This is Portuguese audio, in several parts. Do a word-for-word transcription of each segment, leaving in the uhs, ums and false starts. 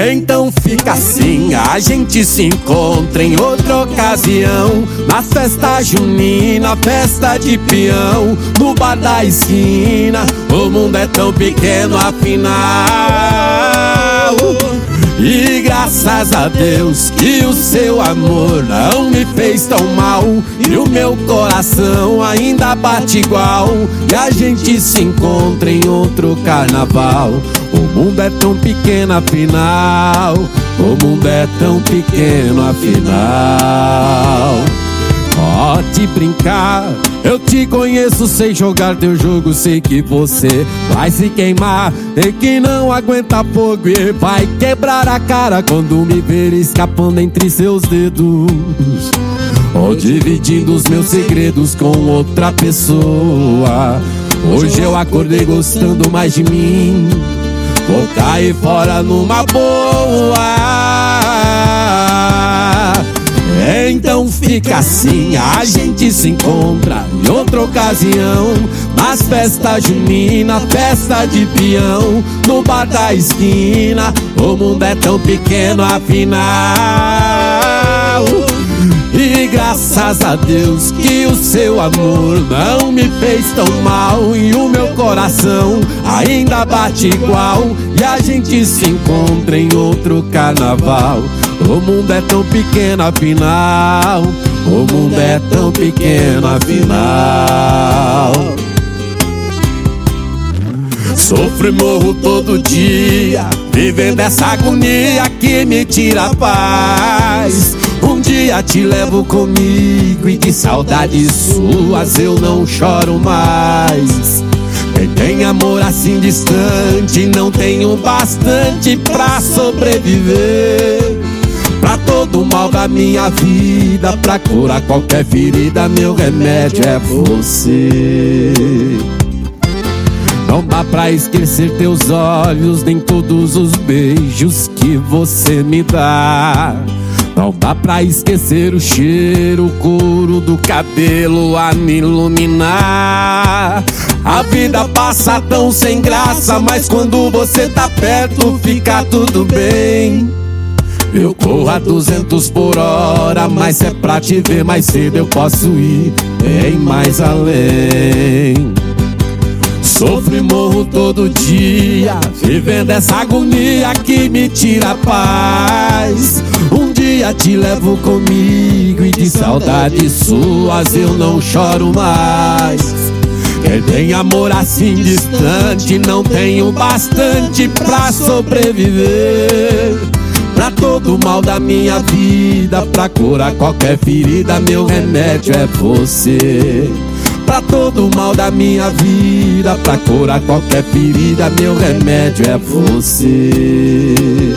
Então fica assim, a gente se encontra em outra ocasião, na festa junina, festa de peão, no bar da esquina. O mundo é tão pequeno afinal, e graças a Deus que o seu amor não me fez tão mal, e o meu coração ainda bate igual, e a gente se encontra em outro carnaval. O mundo é tão pequeno afinal, o mundo é tão pequeno afinal. Pode brincar, eu te conheço, sei jogar teu jogo, sei que você vai se queimar e que não aguenta fogo e vai quebrar a cara quando me ver escapando entre seus dedos, ou dividindo os meus segredos com outra pessoa. Hoje eu acordei gostando mais de mim, vou cair fora numa boa. Então fica assim, a gente se encontra em outra ocasião, nas festas juninas, festa de peão, no bar da esquina. O mundo é tão pequeno afinal, e graças a Deus que o seu amor não me fez tão mal, e o meu coração ainda bate igual, e a gente se encontra em outro carnaval. O mundo é tão pequeno afinal, o mundo é tão pequeno afinal. Sofro e morro todo dia, vivendo essa agonia que me tira a paz. Um dia te levo comigo e de saudades suas eu não choro mais. Quem tem amor assim distante não tem o bastante pra sobreviver. Pra todo mal da minha vida, pra curar qualquer ferida, meu remédio é você. Não dá pra esquecer teus olhos, nem todos os beijos que você me dá. Não dá pra esquecer o cheiro, o couro do cabelo a me iluminar. A vida passa tão sem graça, mas quando você tá perto fica tudo bem. Eu corro a duzentos por hora, mas é pra te ver mais cedo eu posso ir bem mais além. Sofro e morro todo dia, vivendo essa agonia que me tira a paz. Um dia te levo comigo e de saudades suas eu não choro mais. Quem tem amor assim distante não tem o bastante pra sobreviver. Pra todo mal da minha vida, pra curar qualquer ferida, meu remédio é você. Pra todo mal da minha vida, pra curar qualquer ferida, meu remédio é você.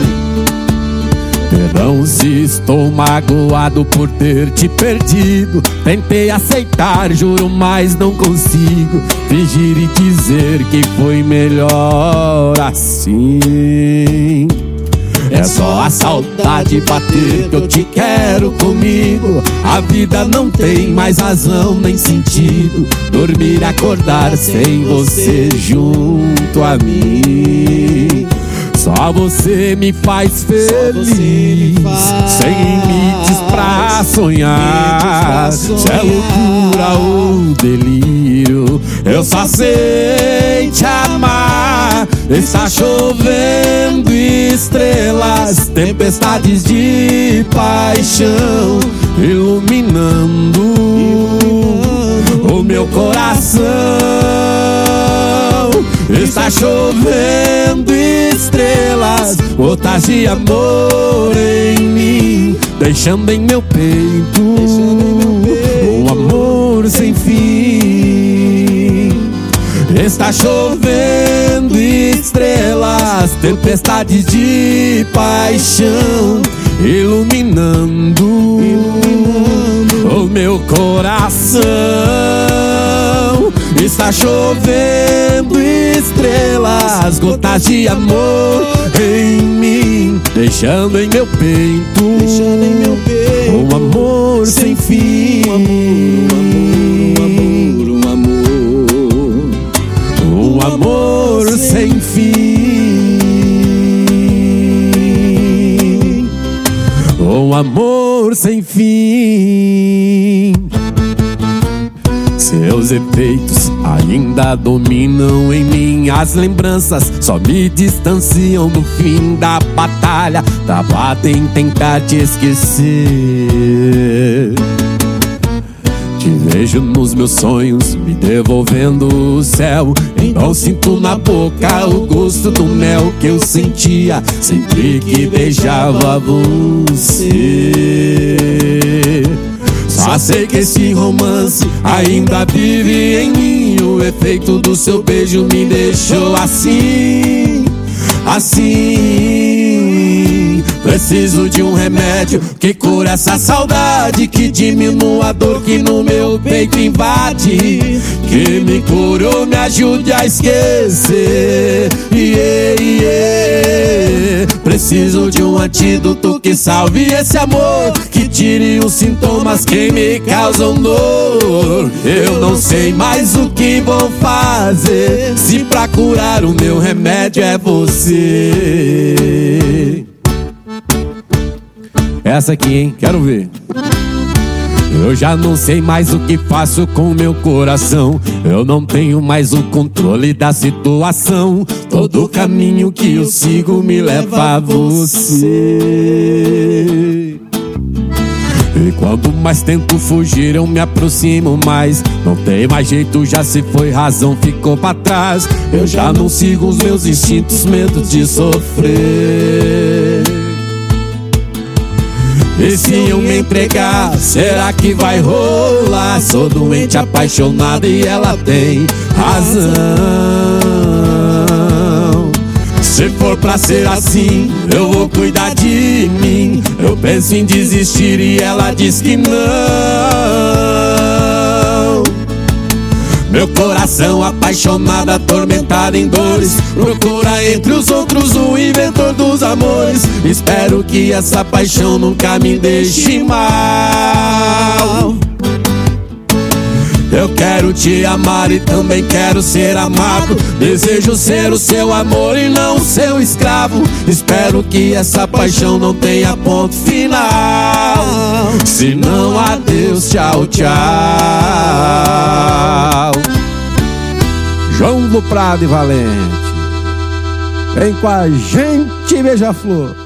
Perdão se estou magoado por ter te perdido. Tentei aceitar, juro, mas não consigo fingir e dizer que foi melhor assim. É só a saudade bater que eu te quero comigo. A vida não tem mais razão nem sentido. Dormir e acordar sem você junto a mim. Só você me faz feliz, me faz sem limites pra sonhar. Se é loucura ou delírio, eu só sei te amar. Está chovendo estrelas, tempestades de paixão, iluminando, iluminando o meu coração. Está chovendo estrelas, gotas de amor em mim, deixando em meu peito um amor sem fim. Está chovendo estrelas, tempestades de paixão, iluminando, iluminando o meu coração. Está chovendo estrelas, gotas de amor em mim, deixando em meu peito, deixando em meu peito um amor sem fim. Um amor, um amor, um amor sem fim. amor sem fim. Seus efeitos ainda dominam em mim. As lembranças só me distanciam do fim da batalha. Travada em tentar te esquecer. Te vejo nos meus sonhos, me devolvendo o céu. Então sinto na boca o gosto do mel que eu sentia sempre que beijava você. Só sei que esse romance ainda vive em mim. O efeito do seu beijo me deixou assim, assim. Preciso de um remédio que cura essa saudade, que diminua a dor que no meu peito invade, que me curou, me ajude a esquecer. Yeah, yeah. Preciso de um antídoto que salve esse amor, que tire os sintomas que me causam dor. Eu não sei mais o que vou fazer, se pra curar o meu remédio é você. Essa aqui, hein? Quero ver. Eu já não sei mais o que faço com meu coração. Eu não tenho mais o controle da situação. Todo caminho que eu sigo me leva a você. E quanto mais tento fugir, eu me aproximo mais. Não tem mais jeito, já se foi, razão ficou pra trás. Eu já não sigo os meus instintos, medo de sofrer. E se eu me entregar, será que vai rolar? Sou doente, apaixonado e ela tem razão. Se for pra ser assim, eu vou cuidar de mim. Eu penso em desistir e ela diz que não. Meu coração apaixonado, atormentado em dores, procura entre os outros o inventor dos amores. Espero que essa paixão nunca me deixe mal. Eu quero te amar e também quero ser amado. Desejo ser o seu amor e não o seu escravo. Espero que essa paixão não tenha ponto final. Se não, adeus, tchau, tchau. João do Prado e Valente, vem com a gente, beija-flor.